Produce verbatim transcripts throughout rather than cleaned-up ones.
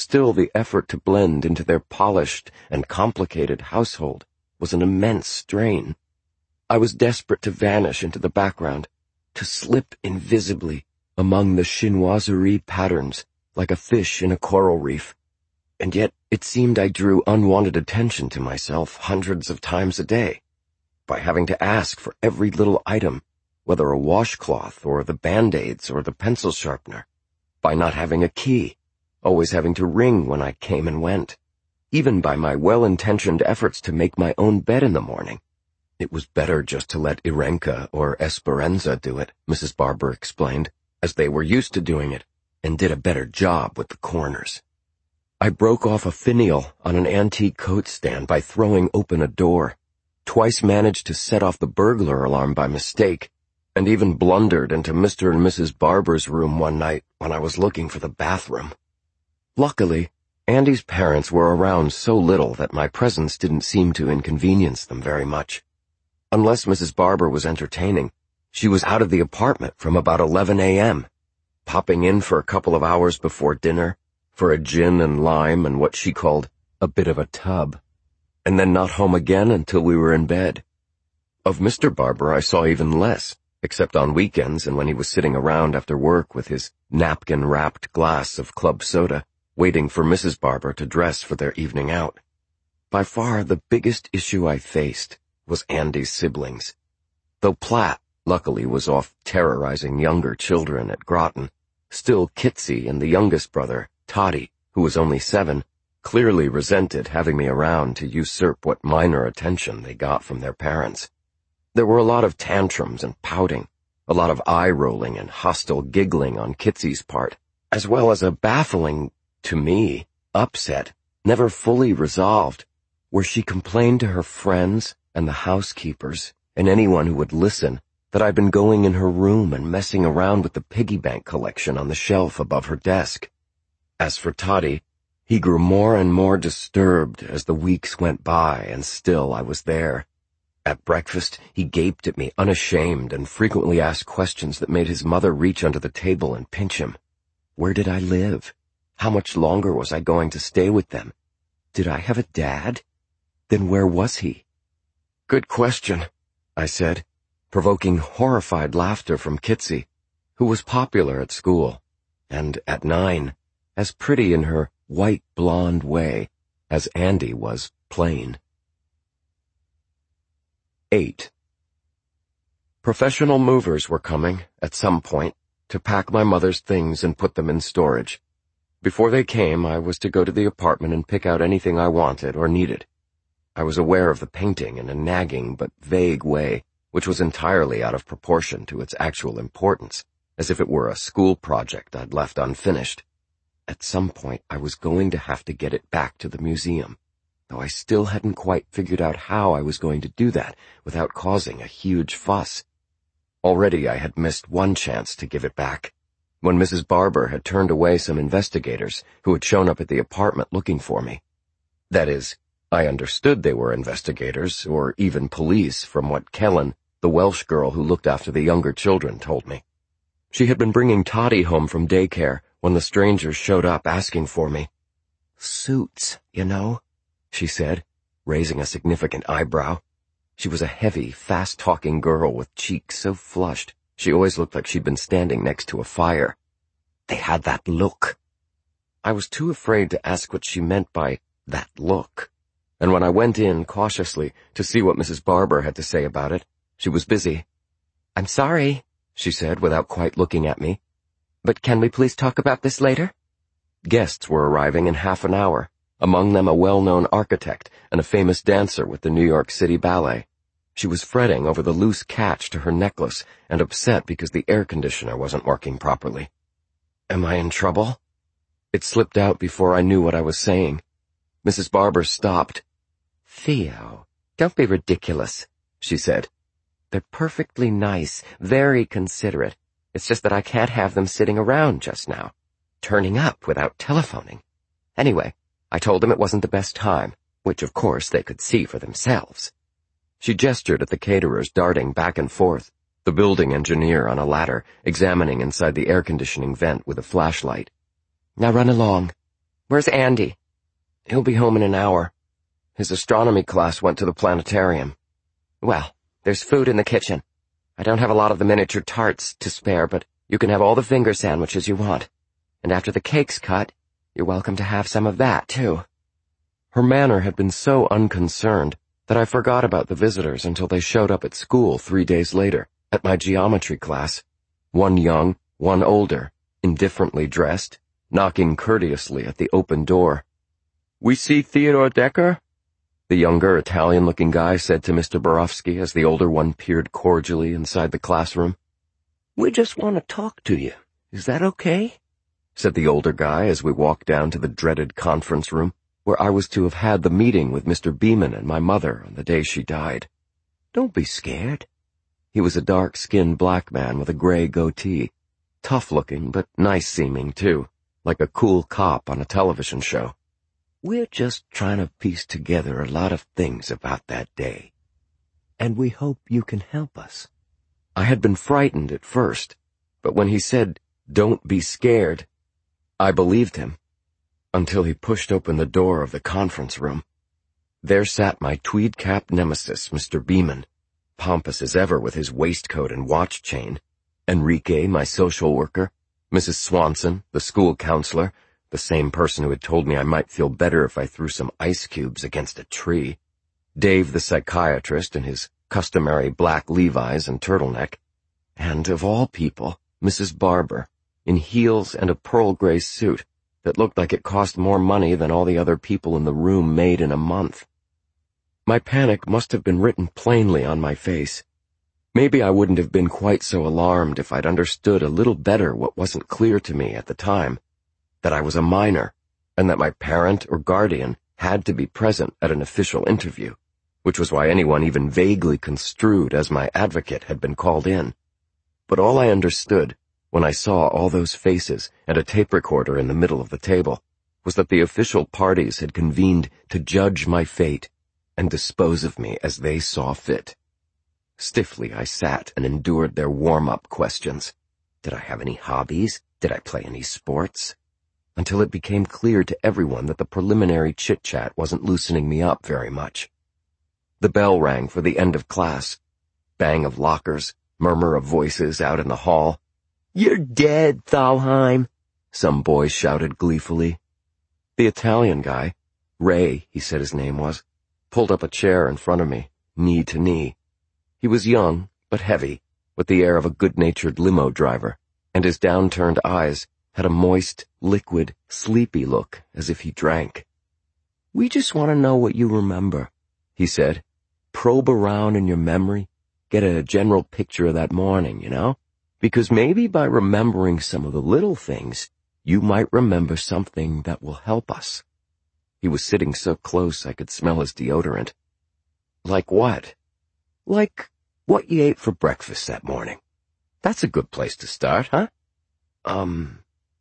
Still, the effort to blend into their polished and complicated household was an immense strain. I was desperate to vanish into the background, to slip invisibly among the chinoiserie patterns like a fish in a coral reef. And yet it seemed I drew unwanted attention to myself hundreds of times a day, by having to ask for every little item, whether a washcloth or the Band-Aids or the pencil sharpener, by not having a key, always having to ring when I came and went, even by my well-intentioned efforts to make my own bed in the morning. It was better just to let Irenka or Esperanza do it, Missus Barber explained, as they were used to doing it, and did a better job with the corners. I broke off a finial on an antique coat stand by throwing open a door, twice managed to set off the burglar alarm by mistake, and even blundered into Mister and Missus Barber's room one night when I was looking for the bathroom. Luckily, Andy's parents were around so little that my presence didn't seem to inconvenience them very much. Unless Missus Barber was entertaining, she was out of the apartment from about eleven a.m., popping in for a couple of hours before dinner, for a gin and lime and what she called a bit of a tub, and then not home again until we were in bed. Of Mister Barber I saw even less, except on weekends and when he was sitting around after work with his napkin-wrapped glass of club soda, waiting for Missus Barber to dress for their evening out. By far the biggest issue I faced was Andy's siblings. Though Platt, luckily, was off terrorizing younger children at Groton, still Kitsy and the youngest brother, Toddy, who was only seven, clearly resented having me around to usurp what minor attention they got from their parents. There were a lot of tantrums and pouting, a lot of eye-rolling and hostile giggling on Kitsy's part, as well as a baffling, to me, upset, never fully resolved, where she complained to her friends and the housekeepers and anyone who would listen that I'd been going in her room and messing around with the piggy bank collection on the shelf above her desk. As for Toddy, he grew more and more disturbed as the weeks went by, and still I was there. At breakfast, he gaped at me unashamed and frequently asked questions that made his mother reach under the table and pinch him. Where did I live? How much longer was I going to stay with them? Did I have a dad? Then where was he? Good question, I said, provoking horrified laughter from Kitsy, who was popular at school, and at nine, as pretty in her white blonde way as Andy was plain. Eight. Professional movers were coming, at some point, to pack my mother's things and put them in storage. Before they came, I was to go to the apartment and pick out anything I wanted or needed. I was aware of the painting in a nagging but vague way, which was entirely out of proportion to its actual importance, as if it were a school project I'd left unfinished. At some point, I was going to have to get it back to the museum, though I still hadn't quite figured out how I was going to do that without causing a huge fuss. Already I had missed one chance to give it back, when Missus Barber had turned away some investigators who had shown up at the apartment looking for me. That is, I understood they were investigators, or even police, from what Kellen, the Welsh girl who looked after the younger children, told me. She had been bringing Toddy home from daycare when the strangers showed up asking for me. Suits, you know, she said, raising a significant eyebrow. She was a heavy, fast-talking girl with cheeks so flushed she always looked like she'd been standing next to a fire. They had that look. I was too afraid to ask what she meant by that look, and when I went in cautiously to see what Missus Barber had to say about it, she was busy. I'm sorry, she said without quite looking at me, but can we please talk about this later? Guests were arriving in half an hour, among them a well-known architect and a famous dancer with the New York City Ballet. She was fretting over the loose catch to her necklace and upset because the air conditioner wasn't working properly. Am I in trouble? It slipped out before I knew what I was saying. Missus Barber stopped. Theo, don't be ridiculous, she said. They're perfectly nice, very considerate. It's just that I can't have them sitting around just now, turning up without telephoning. Anyway, I told them it wasn't the best time, which of course they could see for themselves. She gestured at the caterers darting back and forth, the building engineer on a ladder examining inside the air conditioning vent with a flashlight. Now run along. Where's Andy? He'll be home in an hour. His astronomy class went to the planetarium. Well, there's food in the kitchen. I don't have a lot of the miniature tarts to spare, but you can have all the finger sandwiches you want. And after the cake's cut, you're welcome to have some of that, too. Her manner had been so unconcerned that I forgot about the visitors until they showed up at school three days later, at my geometry class. One young, one older, indifferently dressed, knocking courteously at the open door. "We see Theodore Decker?" The younger, Italian-looking guy said to Mister Borofsky as the older one peered cordially inside the classroom. "We just want to talk to you. Is that okay?" said the older guy as we walked down to the dreaded conference room, where I was to have had the meeting with Mister Beeman and my mother on the day she died. "Don't be scared." He was a dark-skinned black man with a gray goatee, tough-looking but nice-seeming, too, like a cool cop on a television show. "We're just trying to piece together a lot of things about that day, and we hope you can help us." I had been frightened at first, but when he said, "Don't be scared," I believed him, until he pushed open the door of the conference room. There sat my tweed-capped nemesis, Mister Beeman, pompous as ever with his waistcoat and watch chain, Enrique, my social worker, Missus Swanson, the school counselor, the same person who had told me I might feel better if I threw some ice cubes against a tree, Dave the psychiatrist in his customary black Levi's and turtleneck, and, of all people, Missus Barber, in heels and a pearl gray suit that looked like it cost more money than all the other people in the room made in a month. My panic must have been written plainly on my face. Maybe I wouldn't have been quite so alarmed if I'd understood a little better what wasn't clear to me at the time, that I was a minor, and that my parent or guardian had to be present at an official interview, which was why anyone even vaguely construed as my advocate had been called in. But all I understood, when I saw all those faces and a tape recorder in the middle of the table, was that the official parties had convened to judge my fate and dispose of me as they saw fit. Stiffly I sat and endured their warm-up questions. Did I have any hobbies? Did I play any sports? Until it became clear to everyone that the preliminary chit-chat wasn't loosening me up very much. The bell rang for the end of class. Bang of lockers, murmur of voices out in the hall. "You're dead, Thalheim," some boy shouted gleefully. The Italian guy, Ray, he said his name was, pulled up a chair in front of me, knee to knee. He was young, but heavy, with the air of a good-natured limo driver, and his downturned eyes had a moist, liquid, sleepy look as if he drank. "We just want to know what you remember," he said. "Probe around in your memory, get a general picture of that morning, you know? Because maybe by remembering some of the little things, you might remember something that will help us." He was sitting so close I could smell his deodorant. "Like what?" "Like what you ate for breakfast that morning. That's a good place to start, huh?" Um...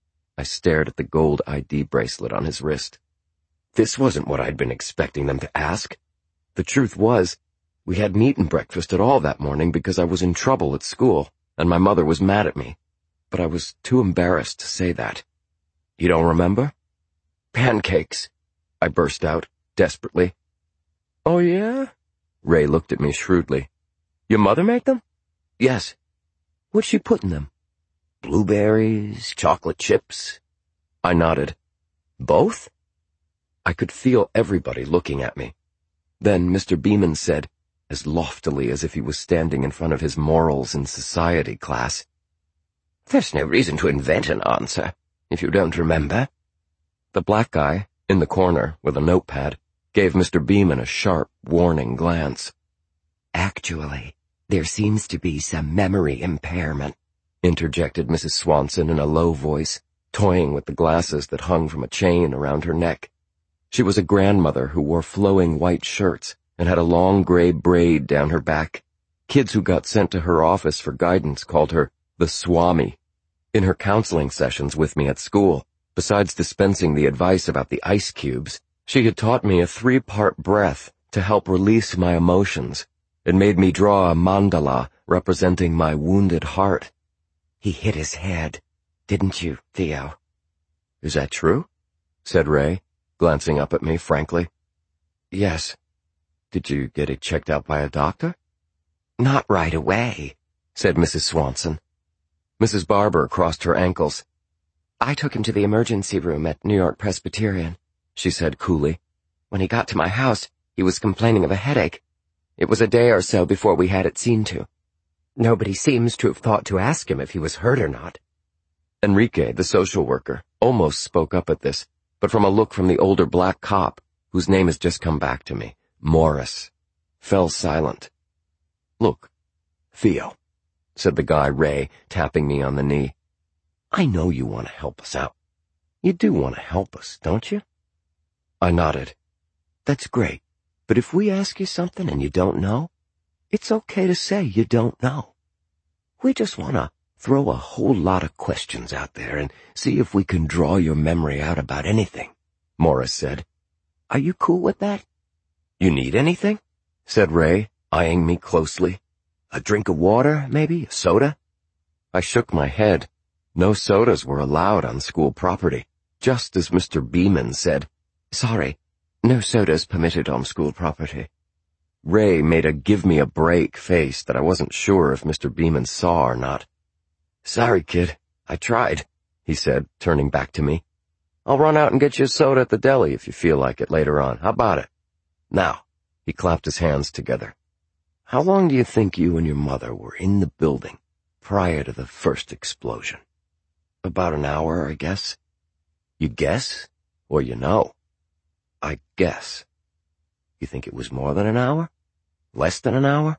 I stared at the gold I D bracelet on his wrist. This wasn't what I'd been expecting them to ask. The truth was, we hadn't eaten breakfast at all that morning because I was in trouble at school, and my mother was mad at me. But I was too embarrassed to say that. "You don't remember?" "Pancakes," I burst out, desperately. "Oh, yeah?" Ray looked at me shrewdly. "Your mother make them?" "Yes." "What'd she put in them?" "Blueberries, chocolate chips." I nodded. "Both?" I could feel everybody looking at me. Then Mister Beeman said, as loftily as if he was standing in front of his morals in society class, "There's no reason to invent an answer, if you don't remember." The black guy, in the corner with a notepad, gave Mister Beeman a sharp, warning glance. "Actually, there seems to be some memory impairment," interjected Missus Swanson in a low voice, toying with the glasses that hung from a chain around her neck. She was a grandmother who wore flowing white shirts and had a long gray braid down her back. Kids who got sent to her office for guidance called her the Swami. In her counseling sessions with me at school, besides dispensing the advice about the ice cubes, she had taught me a three-part breath to help release my emotions. It made me draw a mandala representing my wounded heart. "He hit his head, didn't you, Theo?" "Is that true?" said Ray, glancing up at me frankly. Yes. Did you get it checked out by a doctor? Not right away, said Missus Swanson. Missus Barber crossed her ankles. I took him to the emergency room at New York Presbyterian, she said coolly. When he got to my house, he was complaining of a headache. It was a day or so before we had it seen to. Nobody seems to have thought to ask him if he was hurt or not. Enrique, the social worker, almost spoke up at this, but from a look from the older black cop, whose name has just come back to me, Morris, fell silent. Look, Theo, said the guy Ray, tapping me on the knee. I know you want to help us out. You do want to help us, don't you? I nodded. That's great, but if we ask you something and you don't know, it's okay to say you don't know. We just want to throw a whole lot of questions out there and see if we can draw your memory out about anything, Morris said. Are you cool with that? You need anything? Said Ray, eyeing me closely. A drink of water, maybe? A soda? I shook my head. No sodas were allowed on school property, just as Mister Beeman said. Sorry, no sodas permitted on school property. Ray made a give-me-a-break face that I wasn't sure if Mister Beeman saw or not. Sorry, kid, I tried, he said, turning back to me. I'll run out and get you a soda at the deli if you feel like it later on. How about it? Now, he clapped his hands together. How long do you think you and your mother were in the building prior to the first explosion? About an hour, I guess. You guess, or you know? I guess. You think it was more than an hour? Less than an hour?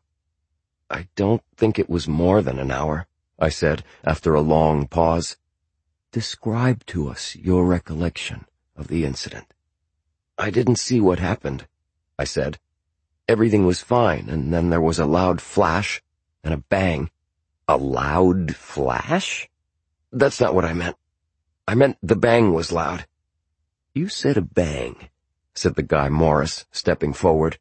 I don't think it was more than an hour, I said, after a long pause. Describe to us your recollection of the incident. I didn't see what happened, I said. Everything was fine, and then there was a loud flash and a bang. A loud flash? That's not what I meant. I meant the bang was loud. You said a bang, said the guy Morris, stepping forward.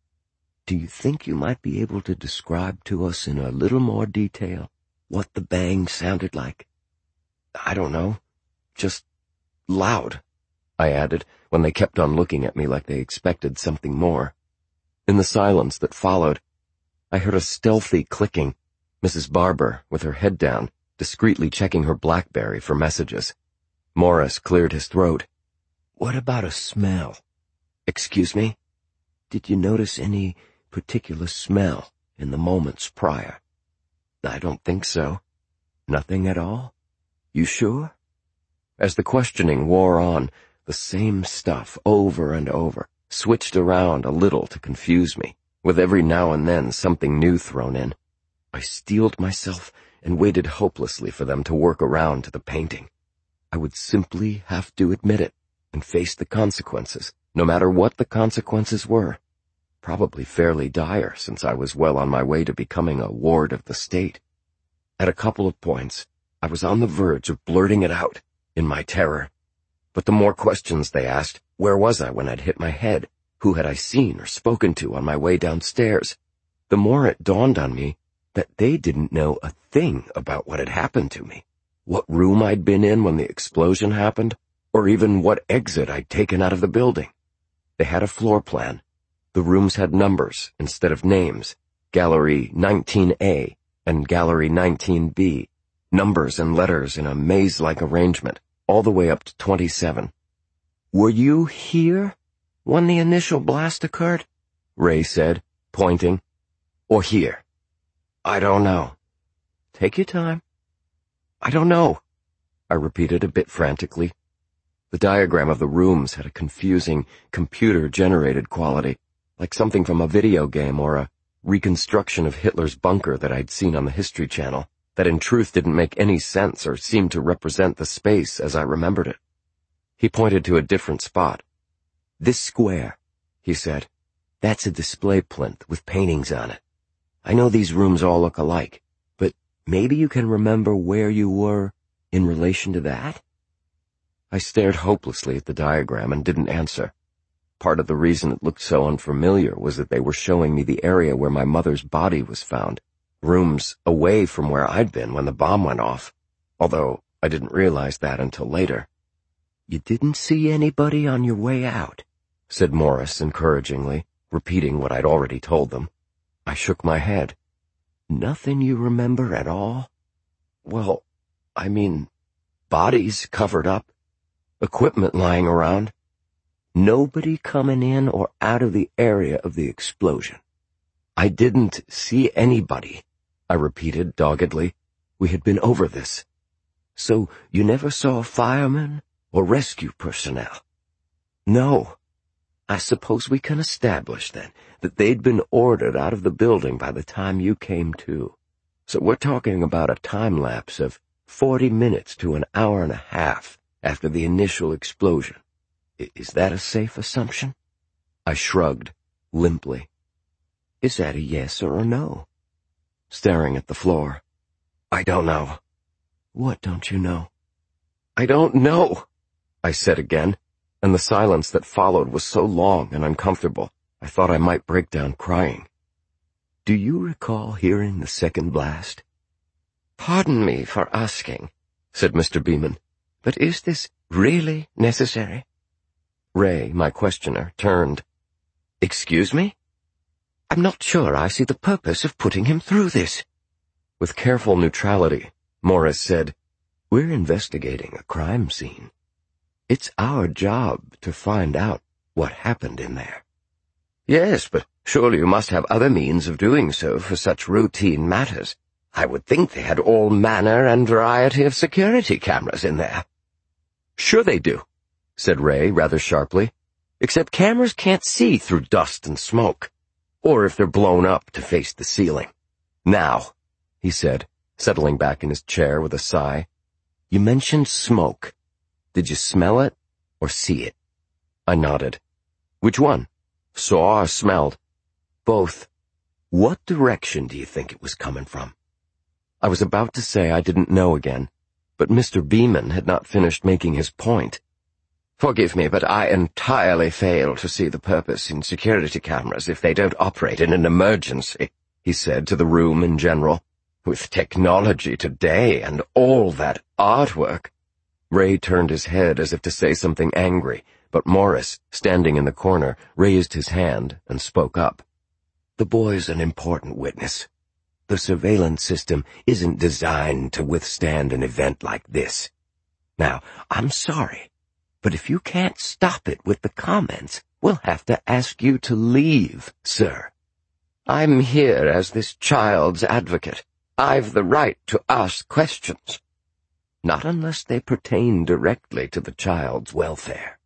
Do you think you might be able to describe to us in a little more detail what the bang sounded like? I don't know. Just loud, I added, when they kept on looking at me like they expected something more. In the silence that followed, I heard a stealthy clicking, Missus Barber, with her head down, discreetly checking her BlackBerry for messages. Morris cleared his throat. What about a smell? Excuse me? Did you notice any particular smell in the moments prior? I don't think so. Nothing at all? You sure? As the questioning wore on, the same stuff over and over, switched around a little to confuse me, with every now and then something new thrown in. I steeled myself and waited hopelessly for them to work around to the painting. I would simply have to admit it and face the consequences, no matter what the consequences were. Probably fairly dire, since I was well on my way to becoming a ward of the state. At a couple of points, I was on the verge of blurting it out, in my terror. But the more questions they asked, where was I when I'd hit my head? Who had I seen or spoken to on my way downstairs? The more it dawned on me that they didn't know a thing about what had happened to me, what room I'd been in when the explosion happened, or even what exit I'd taken out of the building. They had a floor plan. The rooms had numbers instead of names, Gallery nineteen A and Gallery nineteen B, numbers and letters in a maze-like arrangement, all the way up to twenty-seven. Were you here when the initial blast occurred? Ray said, pointing. Or here? I don't know. Take your time. I don't know, I repeated a bit frantically. The diagram of the rooms had a confusing, computer-generated quality, like something from a video game or a reconstruction of Hitler's bunker that I'd seen on the History Channel, that in truth didn't make any sense or seemed to represent the space as I remembered it. He pointed to a different spot. This square, he said. That's a display plinth with paintings on it. I know these rooms all look alike, but maybe you can remember where you were in relation to that? I stared hopelessly at the diagram and didn't answer. Part of the reason it looked so unfamiliar was that they were showing me the area where my mother's body was found, rooms away from where I'd been when the bomb went off, although I didn't realize that until later. "You didn't see anybody on your way out?" said Morris encouragingly, repeating what I'd already told them. I shook my head. "Nothing you remember at all?" "Well, I mean, bodies covered up, equipment lying around. Nobody coming in or out of the area of the explosion." "I didn't see anybody," I repeated doggedly. We had been over this. "So you never saw firemen or rescue personnel?" "No." "I suppose we can establish, then, that they'd been ordered out of the building by the time you came to. So we're talking about a time lapse of forty minutes to an hour and a half after the initial explosion. I- is that a safe assumption?" I shrugged, limply. "Is that a yes or a no?" Staring at the floor. "I don't know." "What don't you know?" "I don't know," I said again, and the silence that followed was so long and uncomfortable, I thought I might break down crying. "Do you recall hearing the second blast?" "Pardon me for asking," said Mister Beeman, "but is this really necessary?" Ray, my questioner, turned. "Excuse me? I'm not sure I see the purpose of putting him through this." With careful neutrality, Morris said, "We're investigating a crime scene. It's our job to find out what happened in there." "Yes, but surely you must have other means of doing so for such routine matters. I would think they had all manner and variety of security cameras in there." "Sure they do," said Ray rather sharply, "except cameras can't see through dust and smoke, or if they're blown up to face the ceiling. Now," he said, settling back in his chair with a sigh, "you mentioned smoke. Did you smell it or see it?" I nodded. "Which one? Saw or smelled?" "Both." "What direction do you think it was coming from?" I was about to say I didn't know again, but Mister Beeman had not finished making his point. "Forgive me, but I entirely fail to see the purpose in security cameras if they don't operate in an emergency," he said to the room in general. "With technology today and all that artwork." Ray turned his head as if to say something angry, but Morris, standing in the corner, raised his hand and spoke up. "The boy's an important witness. The surveillance system isn't designed to withstand an event like this. Now, I'm sorry, but if you can't stop it with the comments, we'll have to ask you to leave, sir. I'm here as this child's advocate. I've the right to ask questions. Not unless they pertain directly to the child's welfare.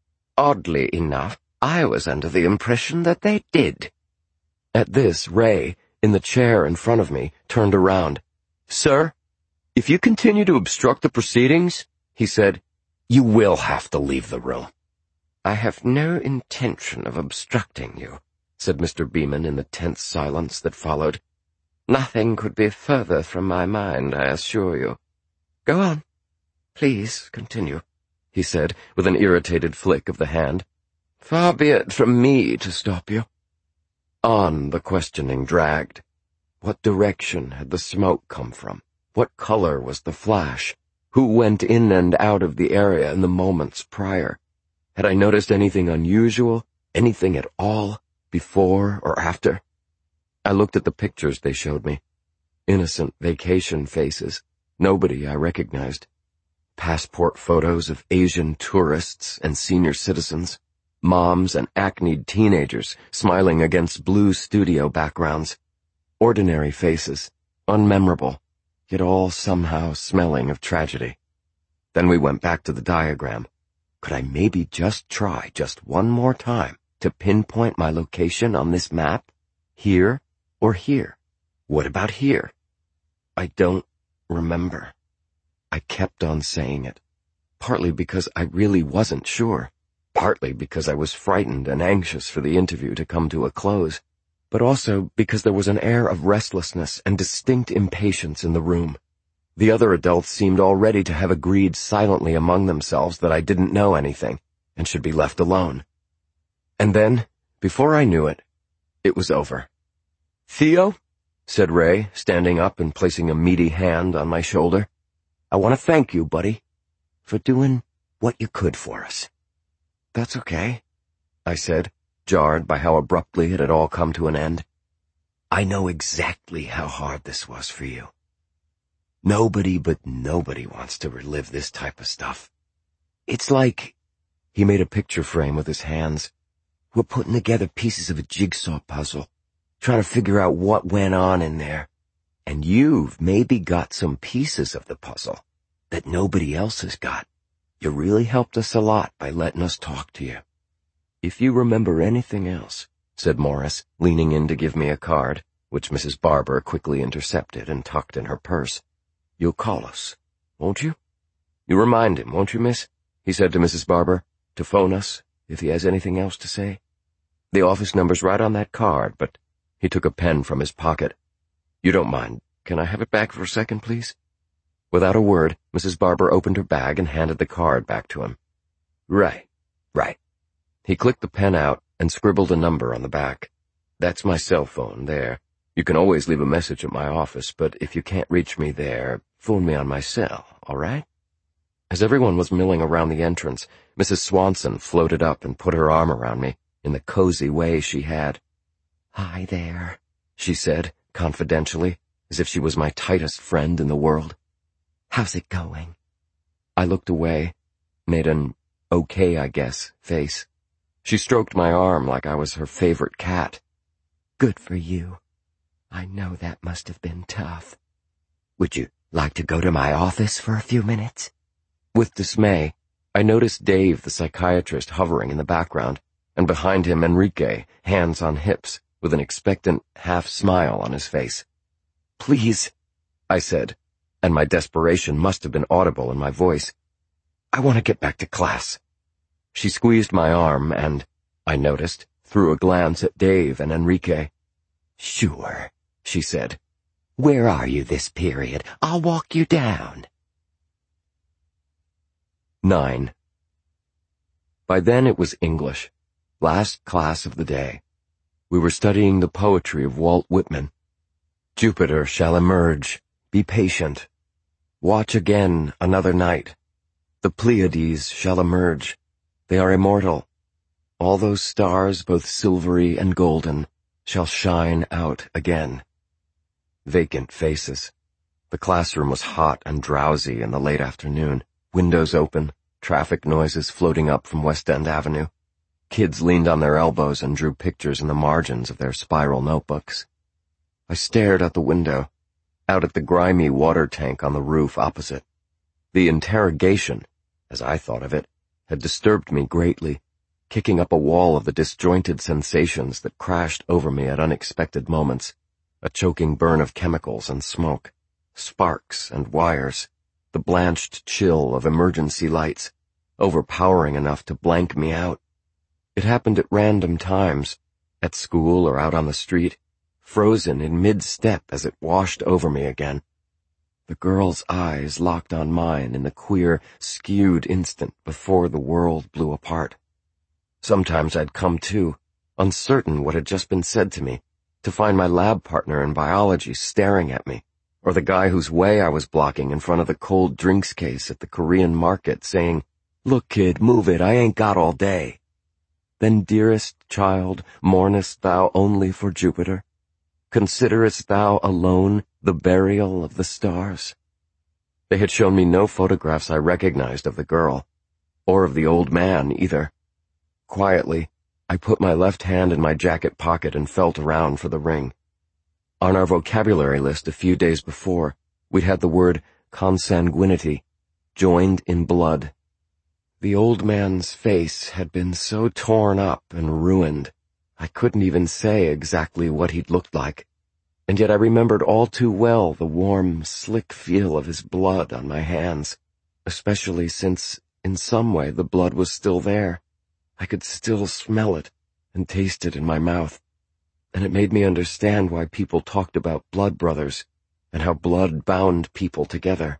Oddly enough, I was under the impression that they did." At this, Ray, in the chair in front of me, turned around. "Sir, if you continue to obstruct the proceedings," he said, "you will have to leave the room." "I have no intention of obstructing you," said Mister Beeman in the tense silence that followed. "Nothing could be further from my mind, I assure you. Go on. Please continue," he said, with an irritated flick of the hand. "Far be it from me to stop you." On the questioning dragged. What direction had the smoke come from? What color was the flash? Who went in and out of the area in the moments prior? Had I noticed anything unusual, anything at all, before or after? I looked at the pictures they showed me. Innocent vacation faces. Nobody I recognized. Passport photos of Asian tourists and senior citizens. Moms and acneed teenagers smiling against blue studio backgrounds. Ordinary faces, unmemorable, yet all somehow smelling of tragedy. Then we went back to the diagram. Could I maybe just try just one more time to pinpoint my location on this map? Here or here? What about here? I don't remember. I kept on saying it, partly because I really wasn't sure, partly because I was frightened and anxious for the interview to come to a close, but also because there was an air of restlessness and distinct impatience in the room. The other adults seemed already to have agreed silently among themselves that I didn't know anything and should be left alone. And then, before I knew it, it was over. "Theo," said Ray, standing up and placing a meaty hand on my shoulder, "I want to thank you, buddy, for doing what you could for us." "That's okay," I said, jarred by how abruptly it had all come to an end. "I know exactly how hard this was for you. Nobody but nobody wants to relive this type of stuff. It's like," he made a picture frame with his hands, "we're putting together pieces of a jigsaw puzzle, trying to figure out what went on in there. And you've maybe got some pieces of the puzzle that nobody else has got. You really helped us a lot by letting us talk to you. If you remember anything else," said Morris, leaning in to give me a card, which Missus Barber quickly intercepted and tucked in her purse, "you'll call us, won't you? You remind him, won't you, miss?" he said to Missus Barber, "to phone us if he has anything else to say. The office number's right on that card, but—" he took a pen from his pocket. "You don't mind. Can I have it back for a second, please?" Without a word, Missus Barber opened her bag and handed the card back to him. "Right, right." He clicked the pen out and scribbled a number on the back. "That's my cell phone, there. You can always leave a message at my office, but if you can't reach me there, phone me on my cell, all right?" As everyone was milling around the entrance, Missus Swanson floated up and put her arm around me in the cozy way she had. "Hi there," she said, confidentially, as if she was my tightest friend in the world. "How's it going?" I looked away, made an okay, I guess, face. She stroked my arm like I was her favorite cat. "Good for you. I know that must have been tough. Would you like to go to my office for a few minutes?" With dismay, I noticed Dave, the psychiatrist, hovering in the background, and behind him Enrique, hands on hips, with an expectant half-smile on his face. "Please," I said, and my desperation must have been audible in my voice. "I want to get back to class." She squeezed my arm and, I noticed, threw a glance at Dave and Enrique. "Sure," she said. "Where are you this period? I'll walk you down." Nine. By then it was English, last class of the day. We were studying the poetry of Walt Whitman. "Jupiter shall emerge, be patient. Watch again another night. The Pleiades shall emerge. They are immortal. All those stars, both silvery and golden, shall shine out again." Vacant faces. The classroom was hot and drowsy in the late afternoon, windows open, traffic noises floating up from West End Avenue. Kids leaned on their elbows and drew pictures in the margins of their spiral notebooks. I stared out the window, out at the grimy water tank on the roof opposite. The interrogation, as I thought of it, had disturbed me greatly, kicking up a wall of the disjointed sensations that crashed over me at unexpected moments, a choking burn of chemicals and smoke, sparks and wires, the blanched chill of emergency lights, overpowering enough to blank me out. It happened at random times, at school or out on the street, frozen in mid-step as it washed over me again. The girl's eyes locked on mine in the queer, skewed instant before the world blew apart. Sometimes I'd come to, uncertain what had just been said to me, to find my lab partner in biology staring at me, or the guy whose way I was blocking in front of the cold drinks case at the Korean market saying, "Look, kid, move it, I ain't got all day." Then, dearest child, mournest thou only for Jupiter? Considerest thou alone the burial of the stars? They had shown me no photographs I recognized of the girl, or of the old man either. Quietly, I put my left hand in my jacket pocket and felt around for the ring. On our vocabulary list a few days before, we'd had the word consanguinity, joined in blood. The old man's face had been so torn up and ruined, I couldn't even say exactly what he'd looked like, and yet I remembered all too well the warm, slick feel of his blood on my hands, especially since, in some way, the blood was still there. I could still smell it and taste it in my mouth, and it made me understand why people talked about blood brothers and how blood bound people together.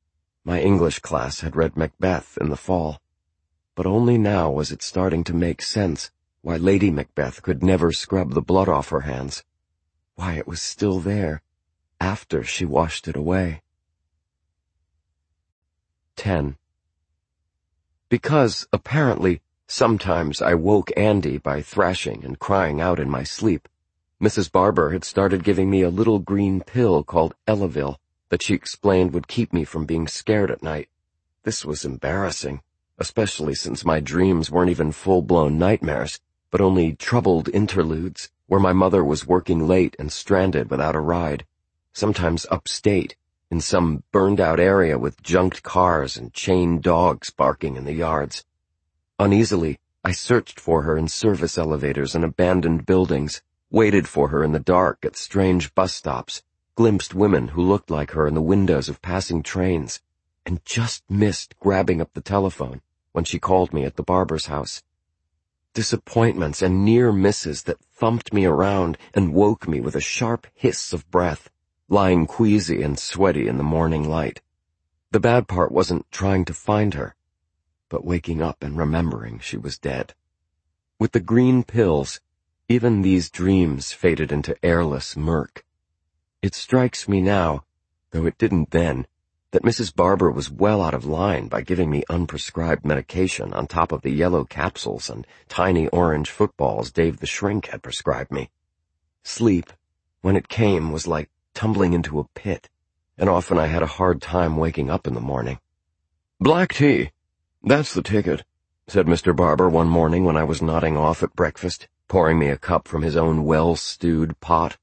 My English class had read Macbeth in the fall, but only now was it starting to make sense why Lady Macbeth could never scrub the blood off her hands, why it was still there after she washed it away. Ten. Because, apparently, sometimes I woke Andy by thrashing and crying out in my sleep, Missus Barber had started giving me a little green pill called Elavil that she explained would keep me from being scared at night. This was embarrassing, especially since my dreams weren't even full-blown nightmares, but only troubled interludes where my mother was working late and stranded without a ride, sometimes upstate, in some burned-out area with junked cars and chained dogs barking in the yards. Uneasily, I searched for her in service elevators and abandoned buildings, waited for her in the dark at strange bus stops, glimpsed women who looked like her in the windows of passing trains, and just missed grabbing up the telephone when she called me at the barber's house. Disappointments and near misses that thumped me around and woke me with a sharp hiss of breath, lying queasy and sweaty in the morning light. The bad part wasn't trying to find her, but waking up and remembering she was dead. With the green pills, even these dreams faded into airless murk. It strikes me now, though it didn't then, that Missus Barber was well out of line by giving me unprescribed medication on top of the yellow capsules and tiny orange footballs Dave the Shrink had prescribed me. Sleep, when it came, was like tumbling into a pit, and often I had a hard time waking up in the morning. "Black tea. That's the ticket," said Mister Barber one morning when I was nodding off at breakfast, pouring me a cup from his own well-stewed pot.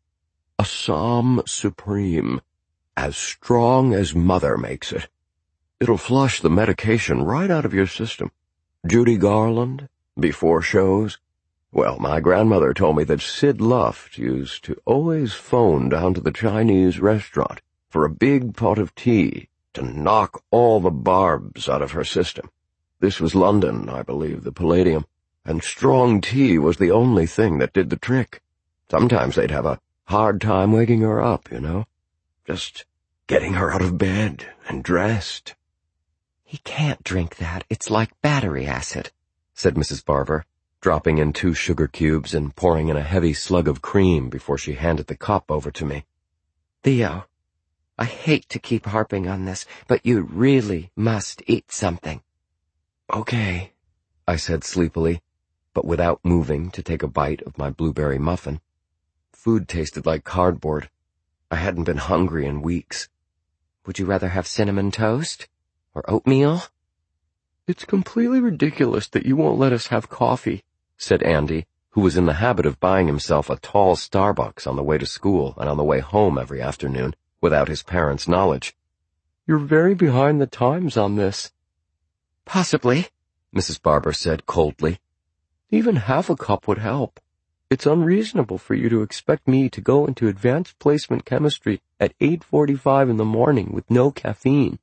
"Assam Supreme. As strong as Mother makes it. It'll flush the medication right out of your system. Judy Garland, before shows. Well, my grandmother told me that Sid Luft used to always phone down to the Chinese restaurant for a big pot of tea to knock all the barbs out of her system. This was London, I believe, the Palladium, and strong tea was the only thing that did the trick. Sometimes they'd have a hard time waking her up, you know. Just getting her out of bed and dressed." "He can't drink that. It's like battery acid," said Missus Barber, dropping in two sugar cubes and pouring in a heavy slug of cream before she handed the cup over to me. "Theo, I hate to keep harping on this, but you really must eat something." "Okay," I said sleepily, but without moving to take a bite of my blueberry muffin. Food tasted like cardboard. I hadn't been hungry in weeks. "Would you rather have cinnamon toast? Or oatmeal?" "It's completely ridiculous that you won't let us have coffee," said Andy, who was in the habit of buying himself a tall Starbucks on the way to school and on the way home every afternoon, without his parents' knowledge. "You're very behind the times on this." "Possibly," Missus Barber said coldly. "Even half a cup would help. It's unreasonable for you to expect me to go into advanced placement chemistry at eight forty-five in the morning with no caffeine."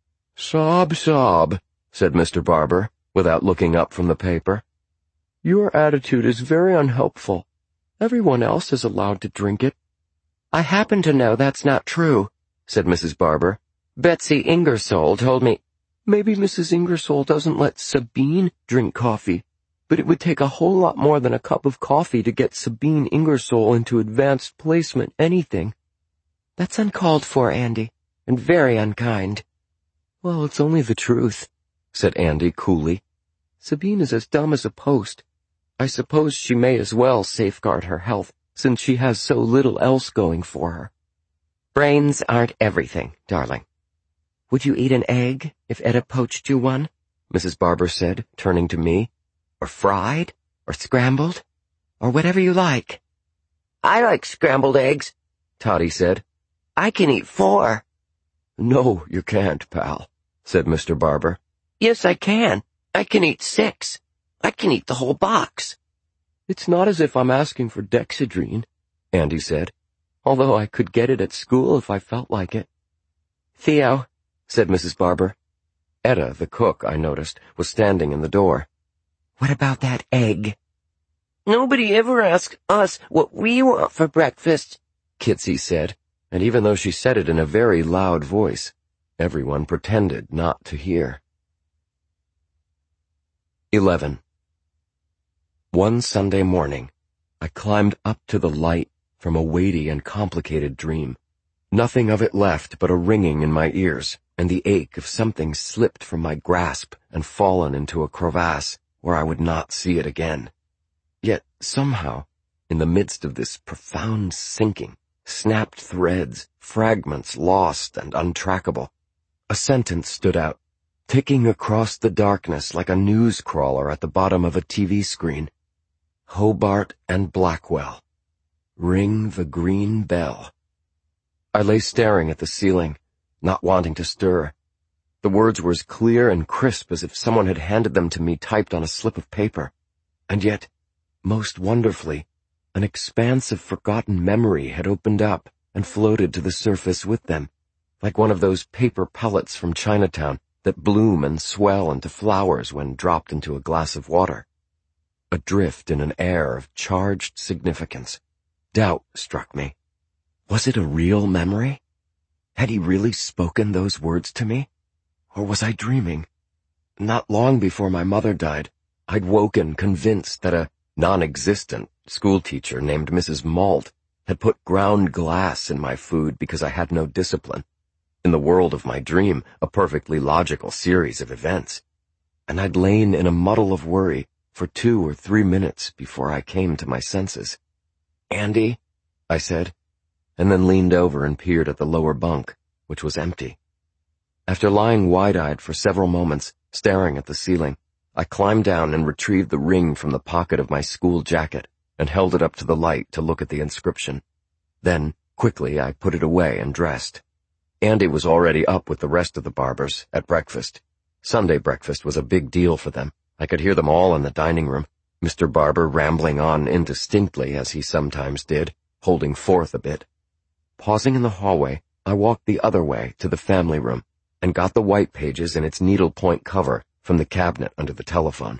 "Sob, sob," said Mister Barber, without looking up from the paper. "Your attitude is very unhelpful. Everyone else is allowed to drink it." "I happen to know that's not true," said Missus Barber. "Betsy Ingersoll told me—" "Maybe Missus Ingersoll doesn't let Sabine drink coffee, but it would take a whole lot more than a cup of coffee to get Sabine Ingersoll into advanced placement anything." "That's uncalled for, Andy, and very unkind." "Well, it's only the truth," said Andy coolly. "Sabine is as dumb as a post. I suppose she may as well safeguard her health, since she has so little else going for her." "Brains aren't everything, darling." "Would you eat an egg if Etta poached you one?" Missus Barber said, turning to me. "Or fried, or scrambled, or whatever you like." "I like scrambled eggs," Toddy said. "I can eat four." "No, you can't, pal," said Mister Barber. "Yes, I can. I can eat six. I can eat the whole box." "It's not as if I'm asking for Dexedrine," Andy said, "although I could get it at school if I felt like it." "Theo," said Missus Barber. Etta, the cook, I noticed, was standing in the door. "What about that egg?" "Nobody ever asks us what we want for breakfast," Kitsy said, and even though she said it in a very loud voice, everyone pretended not to hear. Eleven. One Sunday morning, I climbed up to the light from a weighty and complicated dream, nothing of it left but a ringing in my ears, and the ache of something slipped from my grasp and fallen into a crevasse where I would not see it again. Yet somehow, in the midst of this profound sinking, snapped threads, fragments lost and untrackable, a sentence stood out, ticking across the darkness like a news crawler at the bottom of a T V screen. Hobart and Blackwell. Ring the green bell. I lay staring at the ceiling, not wanting to stir. The words were as clear and crisp as if someone had handed them to me typed on a slip of paper. And yet, most wonderfully, an expanse of forgotten memory had opened up and floated to the surface with them, like one of those paper pellets from Chinatown that bloom and swell into flowers when dropped into a glass of water. Adrift in an air of charged significance, doubt struck me. Was it a real memory? Had he really spoken those words to me? Or was I dreaming? Not long before my mother died, I'd woken convinced that a non-existent schoolteacher named Missus Malt had put ground glass in my food because I had no discipline. In the world of my dream, a perfectly logical series of events. And I'd lain in a muddle of worry for two or three minutes before I came to my senses. "Andy," I said, and then leaned over and peered at the lower bunk, which was empty. After lying wide-eyed for several moments, staring at the ceiling, I climbed down and retrieved the ring from the pocket of my school jacket and held it up to the light to look at the inscription. Then, quickly, I put it away and dressed. Andy was already up with the rest of the Barbers at breakfast. Sunday breakfast was a big deal for them. I could hear them all in the dining room, Mister Barber rambling on indistinctly as he sometimes did, holding forth a bit. Pausing in the hallway, I walked the other way to the family room and got the white pages in its needlepoint cover from the cabinet under the telephone.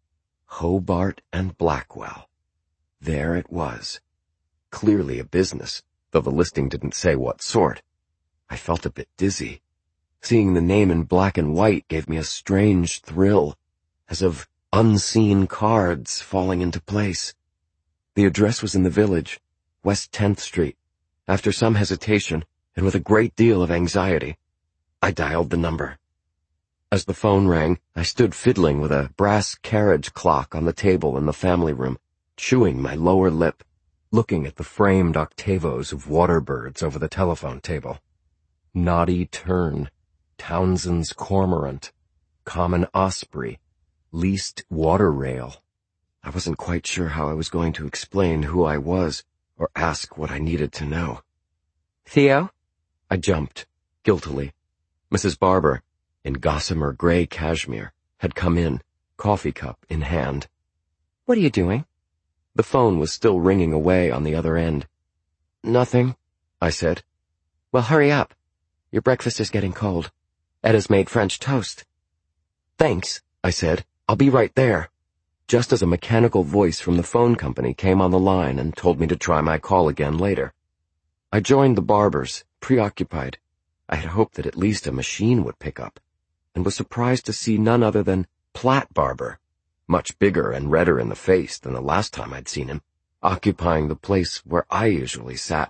Hobart and Blackwell. There it was. Clearly a business, though the listing didn't say what sort. I felt a bit dizzy. Seeing the name in black and white gave me a strange thrill, as of unseen cards falling into place. The address was in the village, West tenth Street. After some hesitation, and with a great deal of anxiety, I dialed the number. As the phone rang, I stood fiddling with a brass carriage clock on the table in the family room, chewing my lower lip, looking at the framed octavos of water birds over the telephone table. Noddy tern, Townsend's cormorant, common osprey, least water rail. I wasn't quite sure how I was going to explain who I was or ask what I needed to know. "Theo?" I jumped, guiltily. Missus Barber, in gossamer gray cashmere, had come in, coffee cup in hand. "What are you doing?" The phone was still ringing away on the other end. "Nothing," I said. "Well, hurry up. Your breakfast is getting cold. Etta's made French toast." "Thanks," I said. "I'll be right there," just as a mechanical voice from the phone company came on the line and told me to try my call again later. I joined the Barbers, preoccupied. I had hoped that at least a machine would pick up, and was surprised to see none other than Platt Barber, much bigger and redder in the face than the last time I'd seen him, occupying the place where I usually sat.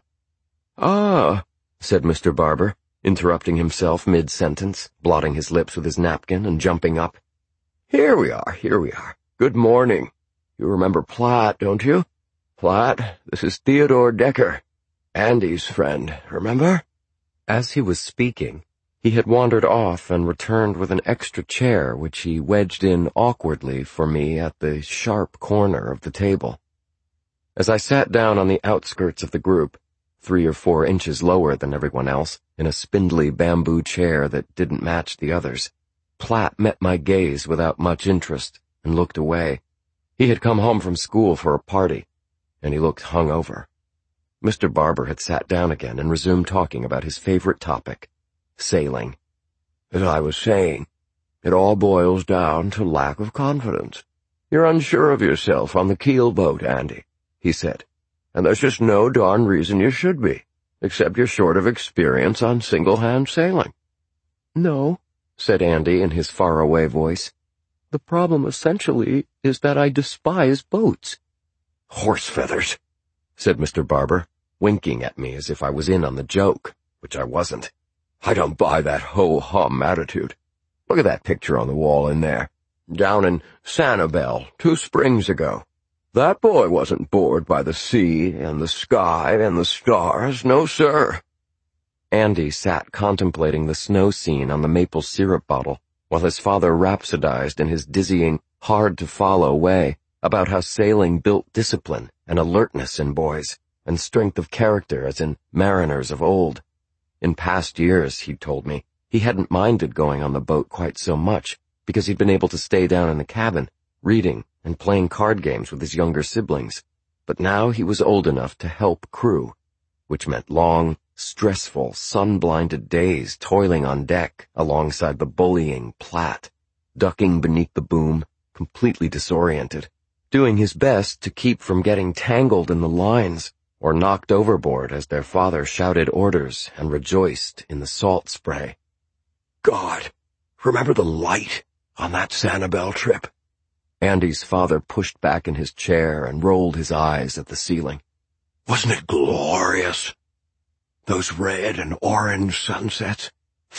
"Ah," said Mister Barber, interrupting himself mid-sentence, blotting his lips with his napkin and jumping up. "Here we are, here we are. Good morning. You remember Platt, don't you? Platt, this is Theodore Decker, Andy's friend, remember?" As he was speaking, he had wandered off and returned with an extra chair which he wedged in awkwardly for me at the sharp corner of the table. As I sat down on the outskirts of the group, three or four inches lower than everyone else, in a spindly bamboo chair that didn't match the others, Platt met my gaze without much interest and looked away. He had come home from school for a party, and he looked hungover. Mister Barber had sat down again and resumed talking about his favorite topic, sailing. "As I was saying, it all boils down to lack of confidence. You're unsure of yourself on the keel boat, Andy," he said, "and there's just no darn reason you should be, except you're short of experience on single-hand sailing." "No," said Andy in his faraway voice. "The problem essentially is that I despise boats." "Horse feathers," said Mister Barber, winking at me as if I was in on the joke, which I wasn't. I don't buy that ho-hum attitude. Look at that picture on the wall in there, down in Sanibel, two springs ago. That boy wasn't bored by the sea and the sky and the stars, no sir. Andy sat contemplating the snow scene on the maple syrup bottle, while his father rhapsodized in his dizzying, hard-to-follow way about how sailing built discipline and alertness in boys, and strength of character as in mariners of old. In past years, he'd told me, he hadn't minded going on the boat quite so much, because he'd been able to stay down in the cabin, reading and playing card games with his younger siblings. But now he was old enough to help crew, which meant long, stressful, sun-blinded days toiling on deck alongside the bullying Platt, ducking beneath the boom, completely disoriented, doing his best to keep from getting tangled in the lines or knocked overboard as their father shouted orders and rejoiced in the salt spray. God, remember the light on that Sanibel trip? Andy's father pushed back in his chair and rolled his eyes at the ceiling. Wasn't it glorious? Those red and orange sunsets,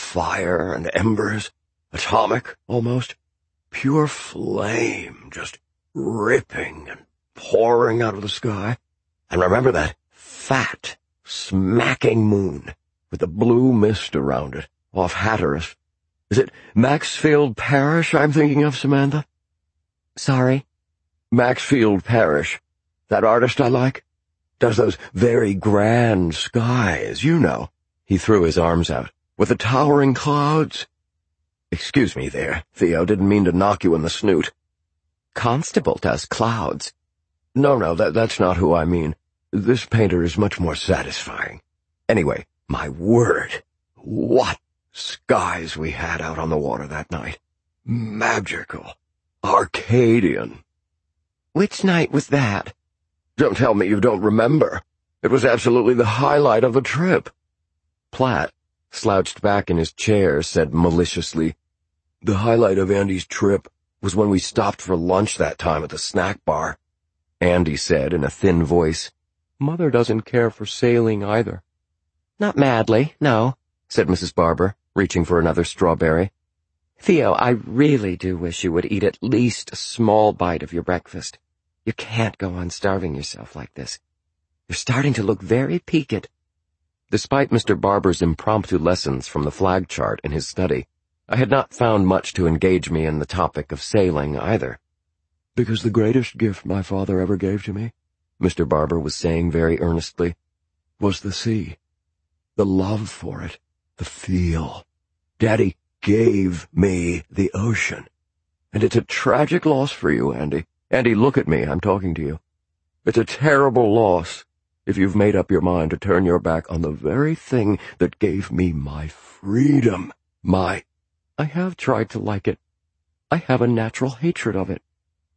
fire and embers, atomic almost, pure flame just ripping and pouring out of the sky. And remember that fat, smacking moon with the blue mist around it off Hatteras. Is it Maxfield Parrish I'm thinking of, Samantha? Sorry? Maxfield Parrish, that artist I like, does those very grand skies, you know. He threw his arms out. With the towering clouds. Excuse me there, Theo, didn't mean to knock you in the snoot. Constable does clouds. No, no, that, that's not who I mean. This painter is much more satisfying. Anyway, my word, what skies we had out on the water that night. Magical. Arcadian. Which night was that? Don't tell me you don't remember. It was absolutely the highlight of the trip. Platt, slouched back in his chair, said maliciously, The highlight of Andy's trip was when we stopped for lunch that time at the snack bar. Andy said in a thin voice, Mother doesn't care for sailing either. Not madly, no, said Missus Barber, reaching for another strawberry. Theo, I really do wish you would eat at least a small bite of your breakfast. You can't go on starving yourself like this. You're starting to look very peaked. Despite Mister Barber's impromptu lessons from the flag chart in his study, I had not found much to engage me in the topic of sailing either. Because the greatest gift my father ever gave to me, Mister Barber was saying very earnestly, was the sea. The love for it, the feel. Daddy gave me the ocean. And it's a tragic loss for you, Andy. Andy, look at me, I'm talking to you. It's a terrible loss if you've made up your mind to turn your back on the very thing that gave me my freedom, my... I have tried to like it. I have a natural hatred of it.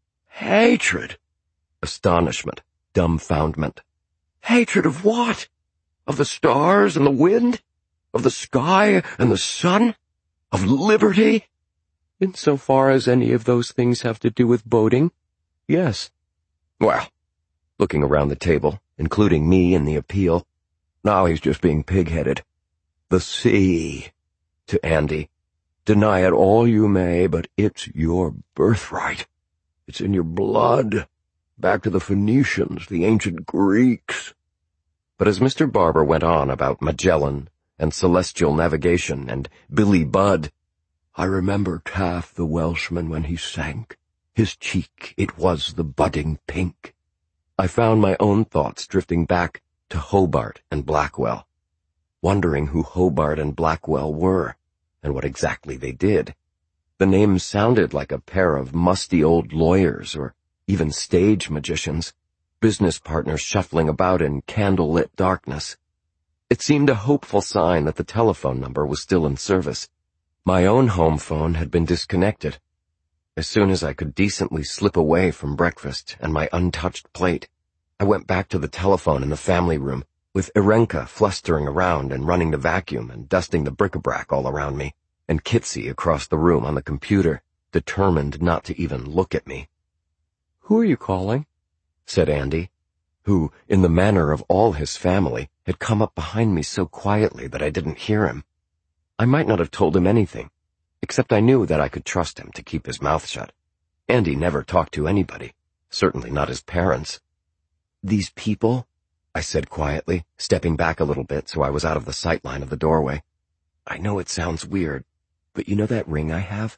Hatred? Astonishment, dumbfoundment. Hatred of what? Of the stars and the wind? Of the sky and the sun? Of liberty? Insofar as any of those things have to do with boating, yes. Well, looking around the table, including me in the appeal, now he's just being pig-headed. The sea, to Andy. Deny it all you may, but it's your birthright. It's in your blood. Back to the Phoenicians, the ancient Greeks. But as Mister Barber went on about Magellan and celestial navigation and Billy Budd, I remember Taff the Welshman when he sank. His cheek, it was the budding pink. I found my own thoughts drifting back to Hobart and Blackwell, wondering who Hobart and Blackwell were, and what exactly they did. The names sounded like a pair of musty old lawyers or even stage magicians, business partners shuffling about in candle-lit darkness. It seemed a hopeful sign that the telephone number was still in service. My own home phone had been disconnected. As soon as I could decently slip away from breakfast and my untouched plate, I went back to the telephone in the family room, with Irenka flustering around and running the vacuum and dusting the bric-a-brac all around me, and Kitsy across the room on the computer, determined not to even look at me. "Who are you calling?" said Andy, who, in the manner of all his family, had come up behind me so quietly that I didn't hear him. I might not have told him anything, except I knew that I could trust him to keep his mouth shut. Andy never talked to anybody, certainly not his parents. "These people," I said quietly, stepping back a little bit so I was out of the sight line of the doorway. "I know it sounds weird, but you know that ring I have?"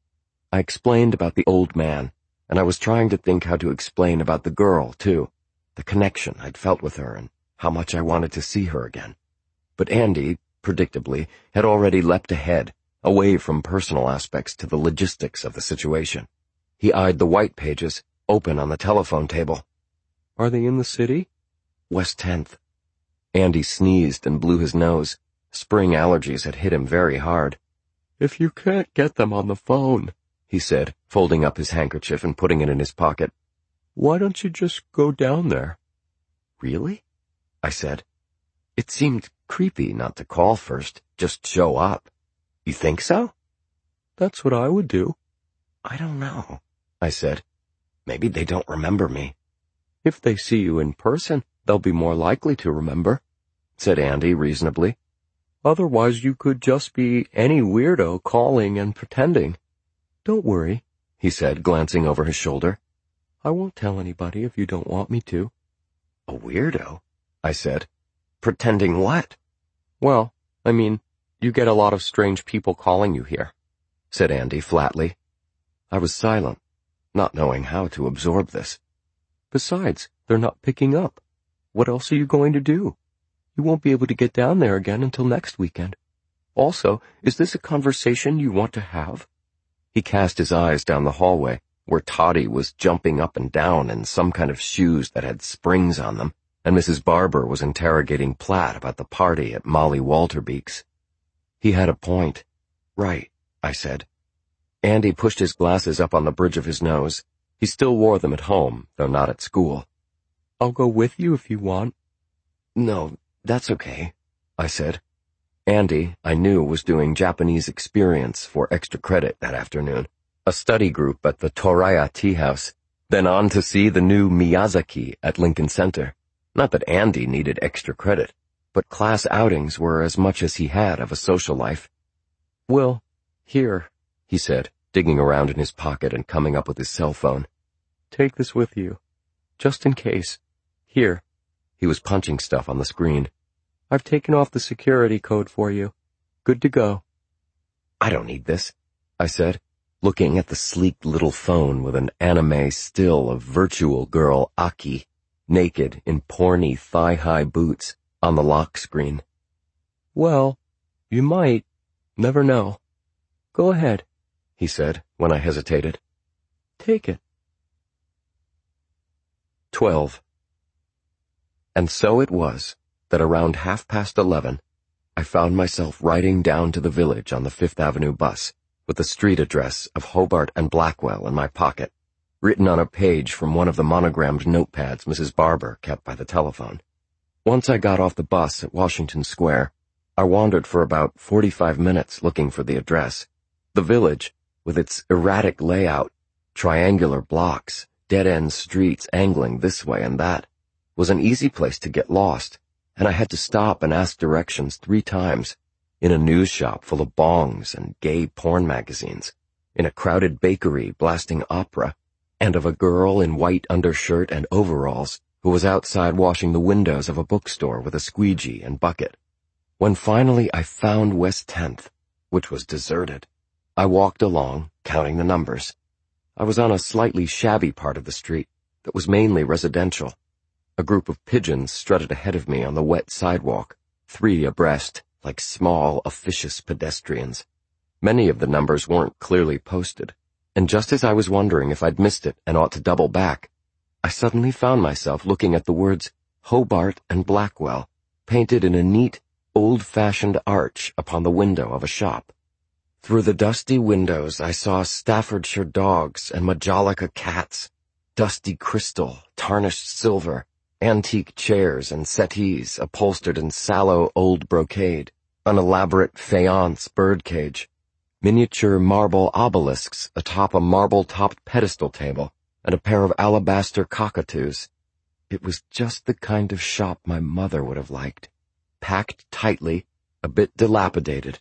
I explained about the old man, and I was trying to think how to explain about the girl, too, the connection I'd felt with her and how much I wanted to see her again. But Andy, predictably, had already leapt ahead, away from personal aspects to the logistics of the situation. He eyed the white pages, open on the telephone table. "Are they in the city?" "West tenth. Andy sneezed and blew his nose. Spring allergies had hit him very hard. "If you can't get them on the phone," he said, folding up his handkerchief and putting it in his pocket, "why don't you just go down there?" "Really?" I said. It seemed creepy not to call first, just show up. "You think so?" "That's what I would do." "I don't know," I said. "Maybe they don't remember me." "If they see you in person, they'll be more likely to remember," said Andy reasonably. "Otherwise you could just be any weirdo calling and pretending." "Don't worry," he said, glancing over his shoulder. "I won't tell anybody if you don't want me to." "A weirdo?" I said. "Pretending what?" "Well, I mean, you get a lot of strange people calling you here," said Andy flatly. I was silent, not knowing how to absorb this. "Besides, they're not picking up. What else are you going to do? You won't be able to get down there again until next weekend. Also, is this a conversation you want to have?" He cast his eyes down the hallway, where Toddy was jumping up and down in some kind of shoes that had springs on them, and Missus Barber was interrogating Platt about the party at Molly Walterbeek's. He had a point. "Right," I said. Andy pushed his glasses up on the bridge of his nose. He still wore them at home, though not at school. "I'll go with you if you want." "No, that's okay," I said. Andy, I knew, was doing Japanese experience for extra credit that afternoon, a study group at the Toraya Tea House, then on to see the new Miyazaki at Lincoln Center. Not that Andy needed extra credit, but class outings were as much as he had of a social life. "Well, here," he said, digging around in his pocket and coming up with his cell phone. "Take this with you, just in case. Here." He was punching stuff on the screen. "I've taken off the security code for you. Good to go." "I don't need this," I said, looking at the sleek little phone with an anime still of virtual girl Aki, naked in porny thigh-high boots, on the lock screen. "Well, you might. Never know. Go ahead," he said when I hesitated. "Take it." Twelve. And so it was that around half past eleven, I found myself riding down to the village on the Fifth Avenue bus, with the street address of Hobart and Blackwell in my pocket, written on a page from one of the monogrammed notepads Missus Barber kept by the telephone. Once I got off the bus at Washington Square, I wandered for about forty-five minutes looking for the address. The village, with its erratic layout, triangular blocks, dead-end streets angling this way and that, was an easy place to get lost, and I had to stop and ask directions three times, in a news shop full of bongs and gay porn magazines, in a crowded bakery blasting opera, and of a girl in white undershirt and overalls who was outside washing the windows of a bookstore with a squeegee and bucket. When finally I found West tenth, which was deserted, I walked along, counting the numbers. I was on a slightly shabby part of the street that was mainly residential. A group of pigeons strutted ahead of me on the wet sidewalk, three abreast, like small, officious pedestrians. Many of the numbers weren't clearly posted, and just as I was wondering if I'd missed it and ought to double back, I suddenly found myself looking at the words Hobart and Blackwell, painted in a neat, old-fashioned arch upon the window of a shop. Through the dusty windows I saw Staffordshire dogs and Majolica cats, dusty crystal, tarnished silver, antique chairs and settees upholstered in sallow old brocade, an elaborate faience birdcage, miniature marble obelisks atop a marble-topped pedestal table, and a pair of alabaster cockatoos. It was just the kind of shop my mother would have liked, packed tightly, a bit dilapidated,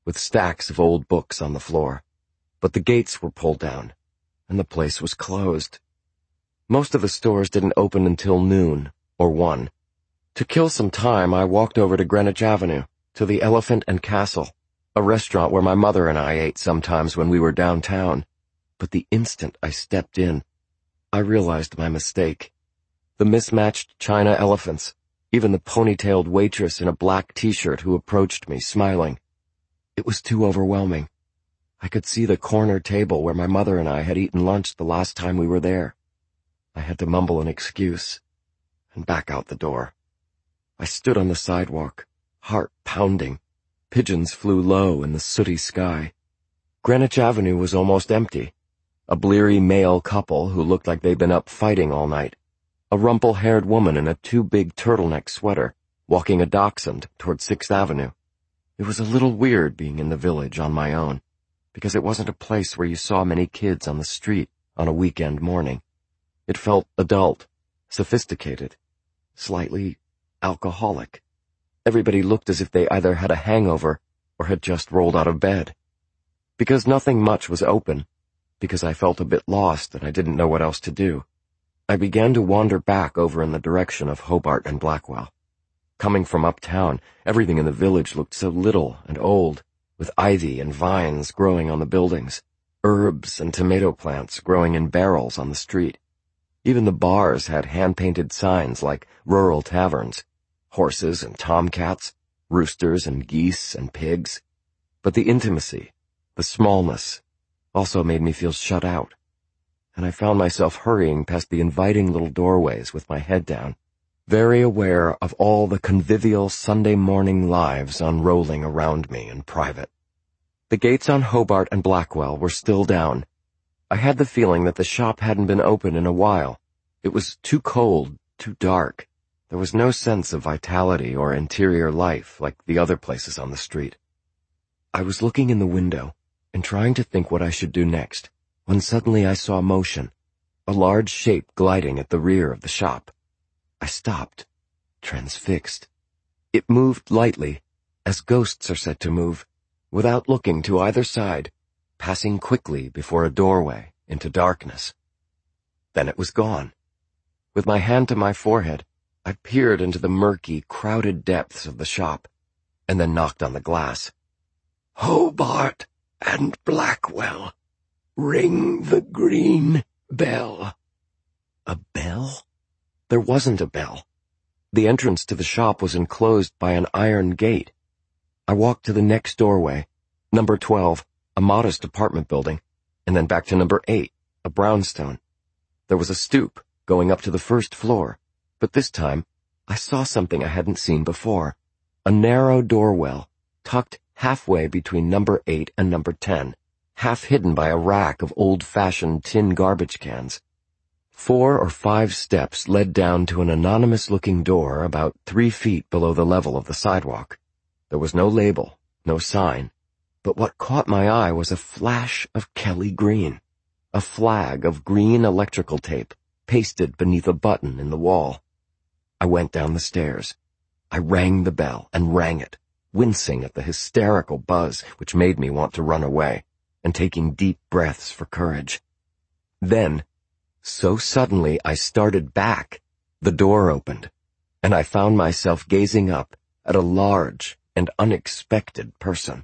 with stacks of old books on the floor. But the gates were pulled down, and the place was closed. Most of the stores didn't open until noon, or one. To kill some time, I walked over to Greenwich Avenue, to the Elephant and Castle, a restaurant where my mother and I ate sometimes when we were downtown. But the instant I stepped in, I realized my mistake. The mismatched china elephants, even the ponytailed waitress in a black t-shirt who approached me, smiling. It was too overwhelming. I could see the corner table where my mother and I had eaten lunch the last time we were there. I had to mumble an excuse and back out the door. I stood on the sidewalk, heart pounding. Pigeons flew low in the sooty sky. Greenwich Avenue was almost empty. A bleary male couple who looked like they'd been up fighting all night. A rumple-haired woman in a too-big turtleneck sweater, walking a dachshund toward Sixth Avenue. It was a little weird being in the village on my own, because it wasn't a place where you saw many kids on the street on a weekend morning. It felt adult, sophisticated, slightly alcoholic. Everybody looked as if they either had a hangover or had just rolled out of bed. Because nothing much was open, because I felt a bit lost and I didn't know what else to do, I began to wander back over in the direction of Hobart and Blackwell. Coming from uptown, everything in the village looked so little and old, with ivy and vines growing on the buildings, herbs and tomato plants growing in barrels on the street. Even the bars had hand-painted signs like rural taverns, horses and tomcats, roosters and geese and pigs. But the intimacy, the smallness, also made me feel shut out, and I found myself hurrying past the inviting little doorways with my head down, very aware of all the convivial Sunday morning lives unrolling around me in private. The gates on Hobart and Blackwell were still down. I had the feeling that the shop hadn't been open in a while. It was too cold, too dark. There was no sense of vitality or interior life like the other places on the street. I was looking in the window and trying to think what I should do next, when suddenly I saw motion, a large shape gliding at the rear of the shop. I stopped, transfixed. It moved lightly, as ghosts are said to move, without looking to either side, passing quickly before a doorway into darkness. Then it was gone. With my hand to my forehead, I peered into the murky, crowded depths of the shop, and then knocked on the glass. "Hobart and Blackwell, ring the green bell." A bell? There wasn't a bell. The entrance to the shop was enclosed by an iron gate. I walked to the next doorway, number twelve, a modest apartment building, and then back to number eight, a brownstone. There was a stoop going up to the first floor, but this time I saw something I hadn't seen before, a narrow doorwell tucked halfway between number eight and number ten, half hidden by a rack of old-fashioned tin garbage cans. Four or five steps led down to an anonymous-looking door about three feet below the level of the sidewalk. There was no label, no sign, but what caught my eye was a flash of Kelly green, a flag of green electrical tape pasted beneath a button in the wall. I went down the stairs. I rang the bell and rang it, wincing at the hysterical buzz which made me want to run away, and taking deep breaths for courage. Then, so suddenly I started back, the door opened, and I found myself gazing up at a large and unexpected person.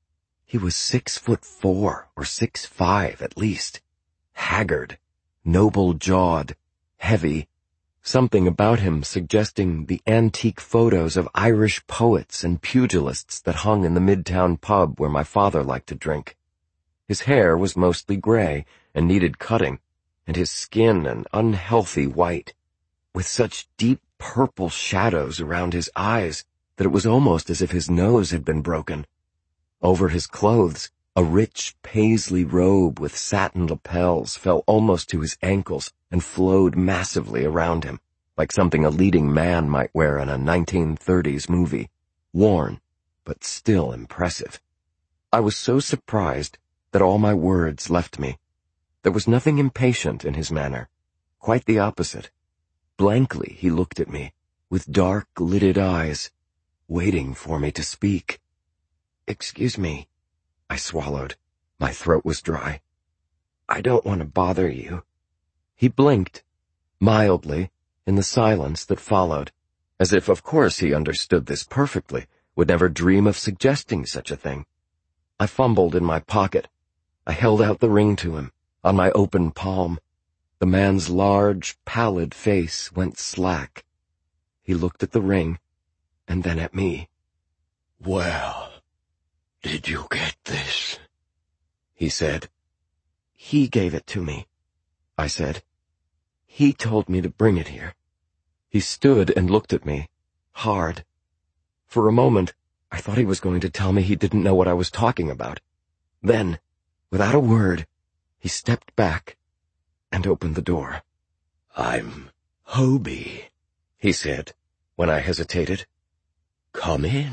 He was six foot four or six five at least, haggard, noble-jawed, heavy, something about him suggesting the antique photos of Irish poets and pugilists that hung in the midtown pub where my father liked to drink. His hair was mostly gray and needed cutting, and his skin an unhealthy white, with such deep purple shadows around his eyes that it was almost as if his nose had been broken. Over his clothes, a rich paisley robe with satin lapels fell almost to his ankles and flowed massively around him, like something a leading man might wear in a nineteen thirties movie, worn, but still impressive. I was so surprised that all my words left me. There was nothing impatient in his manner, quite the opposite. Blankly he looked at me, with dark-lidded eyes, waiting for me to speak. "Excuse me," I swallowed. My throat was dry. I don't want to bother you. He blinked, mildly, in the silence that followed, as if of course he understood this perfectly, would never dream of suggesting such a thing. I fumbled in my pocket. I held out the ring to him, on my open palm. The man's large, pallid face went slack. He looked at the ring, and then at me. "Well, did you get this?" he said. He gave it to me, I said. He told me to bring it here. He stood and looked at me, hard. For a moment, I thought he was going to tell me he didn't know what I was talking about. Then, without a word, he stepped back and opened the door. "I'm Hobie," he said, when I hesitated. "Come in."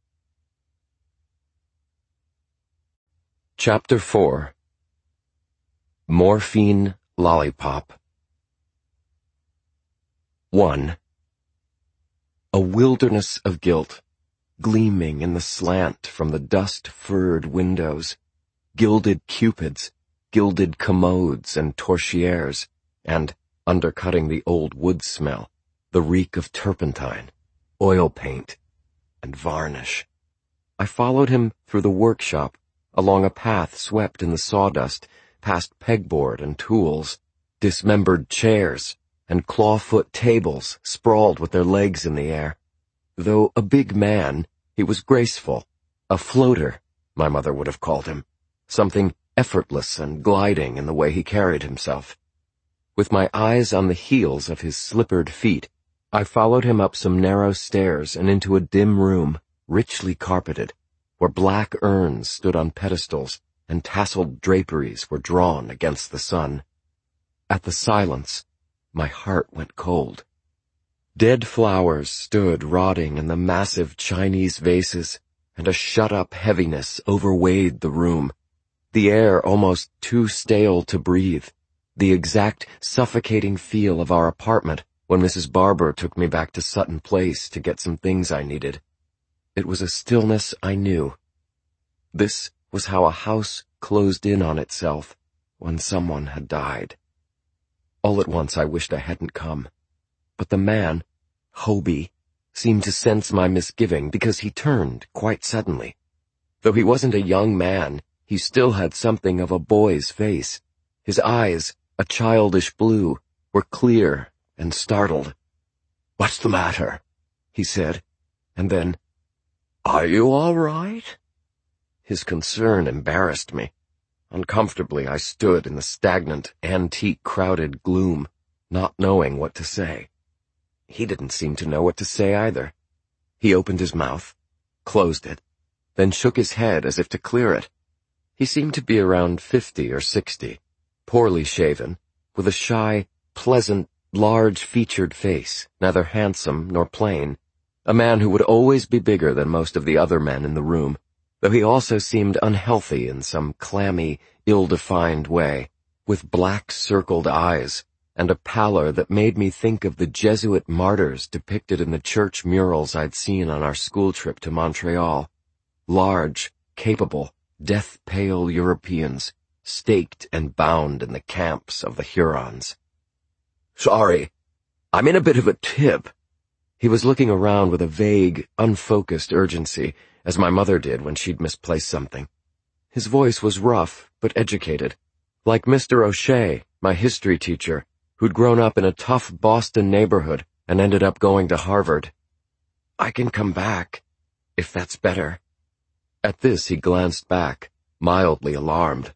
Chapter four. Morphine Lollipop. One. A wilderness of guilt, gleaming in the slant from the dust-furred windows, gilded cupids, gilded commodes and torchieres, and, undercutting the old wood smell, the reek of turpentine, oil paint, and varnish. I followed him through the workshop, along a path swept in the sawdust, past pegboard and tools, dismembered chairs, and clawfoot tables sprawled with their legs in the air. Though a big man, he was graceful, a floater, my mother would have called him, something effortless and gliding in the way he carried himself. With my eyes on the heels of his slippered feet, I followed him up some narrow stairs and into a dim room, richly carpeted, where black urns stood on pedestals and tasseled draperies were drawn against the sun. At the silence, my heart went cold. Dead flowers stood rotting in the massive Chinese vases, and a shut-up heaviness overweighed the room, the air almost too stale to breathe, the exact suffocating feel of our apartment when Missus Barber took me back to Sutton Place to get some things I needed. It was a stillness I knew. This was how a house closed in on itself when someone had died. All at once I wished I hadn't come. But the man, Hobie, seemed to sense my misgiving because he turned quite suddenly. Though he wasn't a young man, he still had something of a boy's face. His eyes, a childish blue, were clear and startled. "What's the matter?" he said, and then, "Are you all right?" His concern embarrassed me. Uncomfortably, I stood in the stagnant, antique-crowded gloom, not knowing what to say. He didn't seem to know what to say either. He opened his mouth, closed it, then shook his head as if to clear it. He seemed to be around fifty or sixty, poorly shaven, with a shy, pleasant, large-featured face, neither handsome nor plain, a man who would always be bigger than most of the other men in the room, though he also seemed unhealthy in some clammy, ill-defined way, with black circled eyes, and a pallor that made me think of the Jesuit martyrs depicted in the church murals I'd seen on our school trip to Montreal. Large, capable, death-pale Europeans, staked and bound in the camps of the Hurons. "Sorry, I'm in a bit of a tip." He was looking around with a vague, unfocused urgency, as my mother did when she'd misplaced something. His voice was rough, but educated, like Mister O'Shea, my history teacher, who'd grown up in a tough Boston neighborhood and ended up going to Harvard. "I can come back, if that's better." At this he glanced back, mildly alarmed.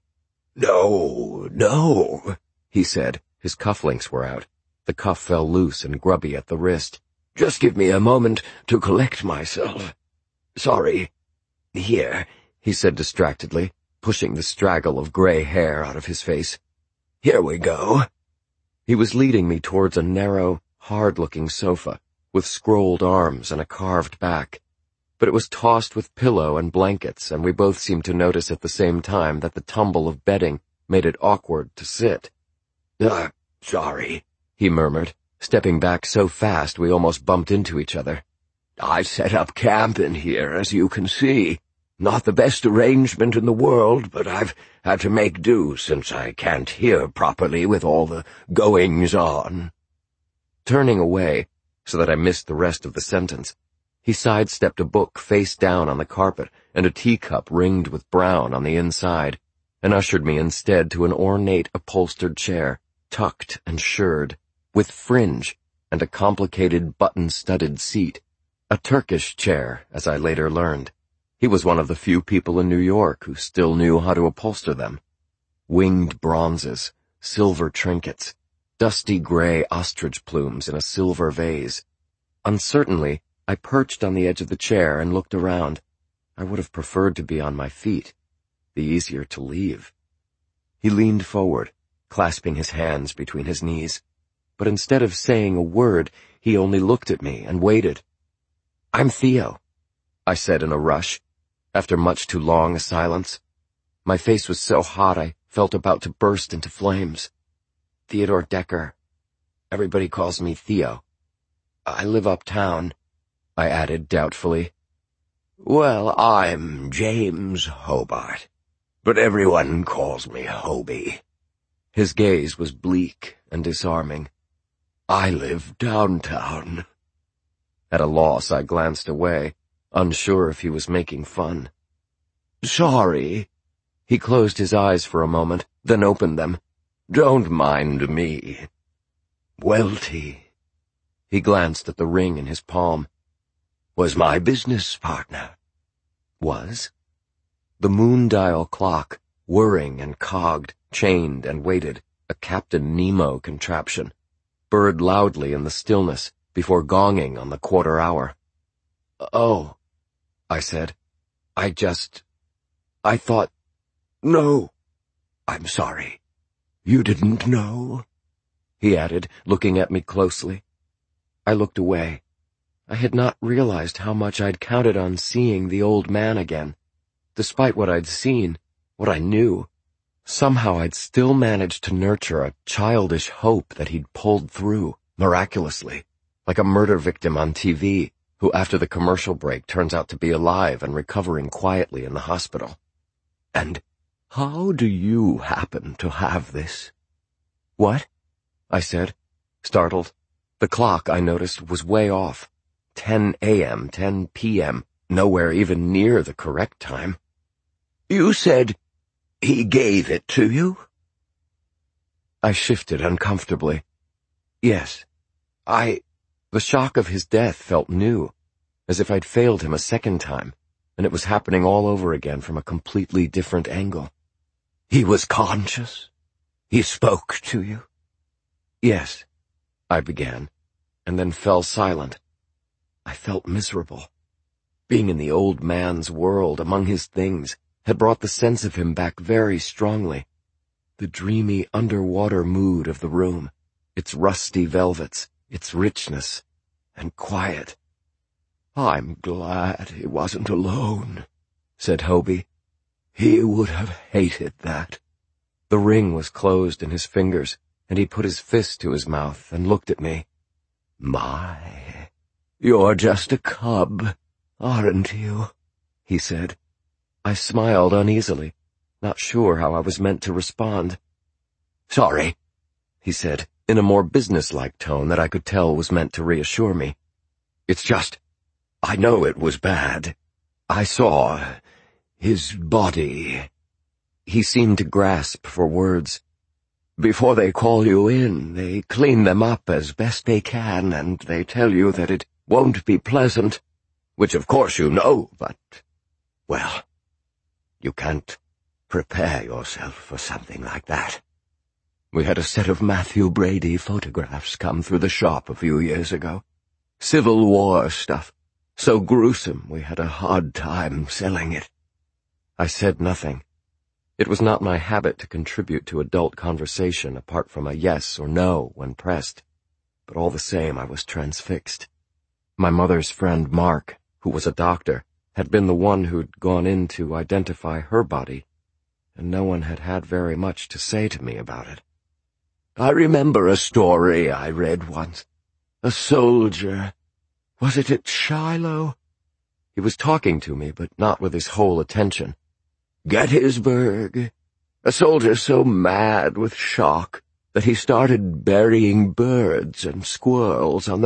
"No, no," he said. His cufflinks were out. The cuff fell loose and grubby at the wrist. "Just give me a moment to collect myself. Sorry. Here," he said distractedly, pushing the straggle of gray hair out of his face. "Here we go." He was leading me towards a narrow, hard-looking sofa, with scrolled arms and a carved back. But it was tossed with pillow and blankets, and we both seemed to notice at the same time that the tumble of bedding made it awkward to sit. Uh, sorry, he murmured, stepping back so fast we almost bumped into each other. "I set up camp in here, as you can see." Not the best arrangement in the world, but I've had to make do since I can't hear properly with all the goings-on." Turning away, so that I missed the rest of the sentence, he sidestepped a book face down on the carpet and a teacup ringed with brown on the inside, and ushered me instead to an ornate upholstered chair, tucked and shirred, with fringe and a complicated button-studded seat. A Turkish chair, as I later learned. He was one of the few people in New York who still knew how to upholster them. Winged bronzes, silver trinkets, dusty gray ostrich plumes in a silver vase. Uncertainly, I perched on the edge of the chair and looked around. I would have preferred to be on my feet. The easier to leave. He leaned forward, clasping his hands between his knees. But instead of saying a word, he only looked at me and waited. "I'm Theo," I said in a rush, after much too long a silence. My face was so hot I felt about to burst into flames. "Theodore Decker. Everybody calls me Theo. I live uptown," I added doubtfully. "Well, I'm James Hobart, but everyone calls me Hobie." His gaze was bleak and disarming. "I live downtown." At a loss, I glanced away, unsure if he was making fun. "Sorry." He closed his eyes for a moment, then opened them. "Don't mind me. Welty," he glanced at the ring in his palm, "was my business partner." Was? The moon dial clock, whirring and cogged, chained and weighted, a Captain Nemo contraption, burred loudly in the stillness before gonging on the quarter hour. "Oh," I said. I just... I thought... "No, I'm sorry. You didn't know?" he added, looking at me closely. I looked away. I had not realized how much I'd counted on seeing the old man again. Despite what I'd seen, what I knew, somehow I'd still managed to nurture a childish hope that he'd pulled through, miraculously, like a murder victim on T V, who after the commercial break turns out to be alive and recovering quietly in the hospital. "And how do you happen to have this?" "What?" I said, startled. The clock, I noticed, was way off. ten a m, ten p m, nowhere even near the correct time. "You said he gave it to you?" I shifted uncomfortably. "Yes. I... The shock of his death felt new, as if I'd failed him a second time, and it was happening all over again from a completely different angle." "He was conscious? He spoke to you?" "Yes," I began, and then fell silent. I felt miserable. Being in the old man's world, among his things, had brought the sense of him back very strongly. The dreamy underwater mood of the room, its rusty velvets, its richness, and quiet. "I'm glad he wasn't alone," said Hobie. "He would have hated that." The ring was closed in his fingers, and he put his fist to his mouth and looked at me. "My, you're just a cub, aren't you?" he said. I smiled uneasily, not sure how I was meant to respond. "Sorry," he said, in a more businesslike tone that I could tell was meant to reassure me. "It's just, I know it was bad. I saw his body." He seemed to grasp for words. "Before they call you in, they clean them up as best they can, and they tell you that it won't be pleasant, which of course you know, but, well, you can't prepare yourself for something like that. We had a set of Matthew Brady photographs come through the shop a few years ago. Civil War stuff. So gruesome we had a hard time selling it." I said nothing. It was not my habit to contribute to adult conversation apart from a yes or no when pressed, but all the same I was transfixed. My mother's friend Mark, who was a doctor, had been the one who'd gone in to identify her body, and no one had had very much to say to me about it. "I remember a story I read once. A soldier. Was it at Shiloh? He was talking to me, but not with his whole attention. Gettysburg. A soldier so mad with shock that he started burying birds and squirrels on the